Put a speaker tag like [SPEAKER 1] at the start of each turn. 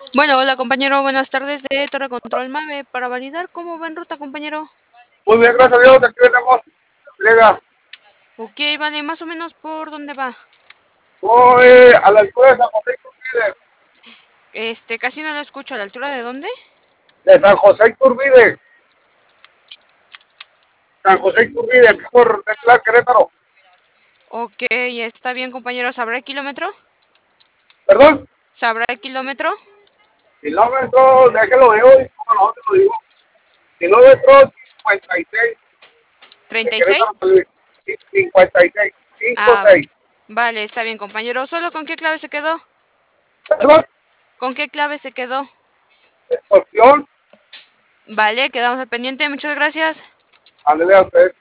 [SPEAKER 1] Bueno, hola compañero, buenas tardes de Torre Control Mave. Para validar cómo va en ruta, compañero.
[SPEAKER 2] Muy bien, gracias a Dios, aquí venimos. Llega.
[SPEAKER 1] Ok, vale, más o menos por dónde va.
[SPEAKER 2] Voy a la altura de San José Iturbide.
[SPEAKER 1] Casi no lo escucho. ¿A la altura de dónde?
[SPEAKER 2] De San José Iturbide. San José Iturbide, aquí por Tecla, Querétaro.
[SPEAKER 1] Ok, está bien, compañero. ¿Sabrá el kilómetro?
[SPEAKER 2] Perdón,
[SPEAKER 1] ¿Sabrá el kilómetro?
[SPEAKER 2] kilómetros, déjelo veo y como no te lo digo. Kilómetros 56 de
[SPEAKER 1] ¿36?
[SPEAKER 2] Querétaro, San Luis. 56,
[SPEAKER 1] Ah,
[SPEAKER 2] 56.
[SPEAKER 1] vale, está bien, compañero. ¿Solo con qué clave se quedó?
[SPEAKER 2] Perdón,
[SPEAKER 1] ¿Con qué clave se quedó?
[SPEAKER 2] opción,
[SPEAKER 1] Vale, quedamos al pendiente. Muchas gracias.
[SPEAKER 2] ándale a usted.